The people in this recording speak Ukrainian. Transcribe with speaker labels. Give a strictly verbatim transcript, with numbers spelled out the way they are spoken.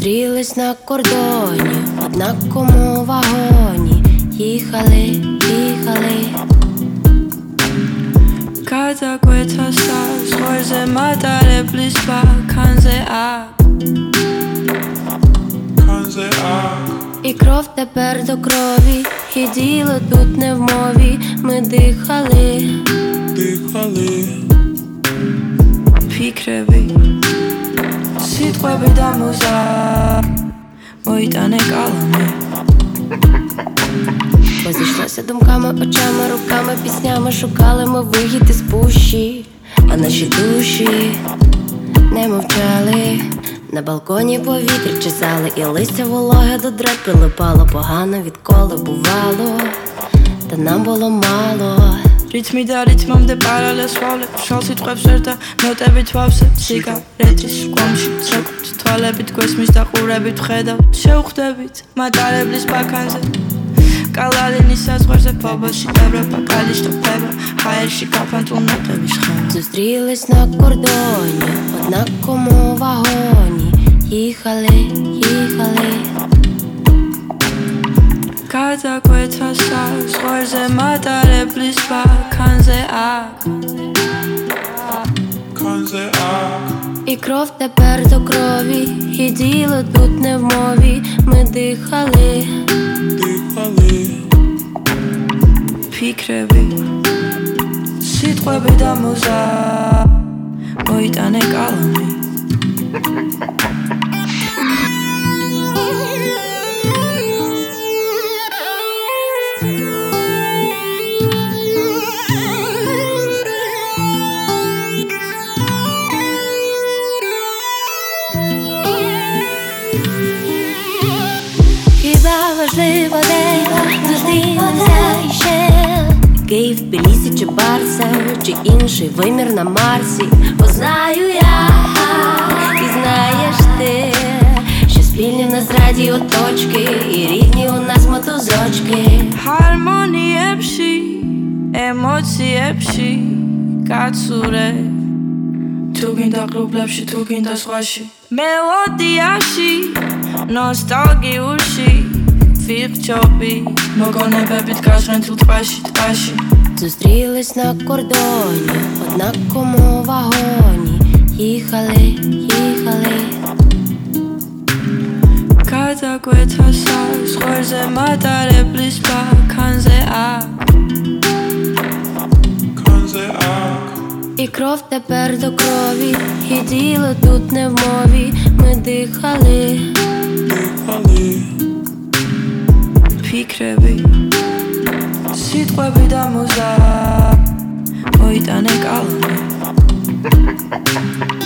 Speaker 1: Зустрілись на кордоні, в однаковому вагоні. Їхали, їхали.
Speaker 2: Cada guetta stars, roze matare blispa, kanze ак. Kanze ак.
Speaker 1: І кров тепер до крові, і діло тут не в мові. Ми дихали,
Speaker 2: дихали. Фікреви, сітყვები და მუზა მოიტანე კალამი.
Speaker 1: Позійшлися думками, очами, руками, піснями. Шукали ми вихід із пущі, а наші душі не мовчали. На балконі повітря чесали, і листя вологе до дрет прилипало. Погано відколи бувало, та нам було мало.
Speaker 2: Ритмი და რითმამდე პარალელს ვავლებ შალ სიტყვებს ვერ და ნოტებით ვავსებ სიგარეტის კვამში ცეკვით თვალებით გვესმის და ყურებით ვხედავ შევხვდებით მატარებლის ბაქანზე კალალინის საზღვარზე ფობოში ევროპა კალიშტოფება ჰაერში კაფანტულ ნოტების ხმა.
Speaker 1: Зустрілись на кордоні, в однаковому вагоні. Їхали, їхали.
Speaker 2: Cada guetta stars, roze matare blispa, kanze ак. Kanze ак.
Speaker 1: І кров тепер до крові, і діло тут не в мові. Ми дихали,
Speaker 2: дихали. Фікреви, სიტყვები და მუზა მოიტანე კალამი.
Speaker 1: Важливо, де зустрілися іще. Київ, Тбілісі чи Барса, чи інший вимір на Марсі. Бо знаю я, і знаєш ти, що спільні в нас радіоточки, і рідні у нас мотузочки.
Speaker 2: Harmoniებში, ემოციებში, კაცურე თუ გინდა კლუბებში, თუ გინდა სხვაში, მელოდიაში, ნოსტალგიურში ვიღჭობი მოგონებებით გასვენთილ ტბაში, ტბაში.
Speaker 1: Зустрілись на кордоні, в однаковому вагоні. Їхали, їхали.
Speaker 2: Cada guetta stars, roze matare blispa, kanze ак. Kanze ак.
Speaker 1: І кров тепер до крові, і діло тут не в мові. Ми дихали,
Speaker 2: дихали. Фікреви, სიტყვები და მუზა მოიტანე კალამი.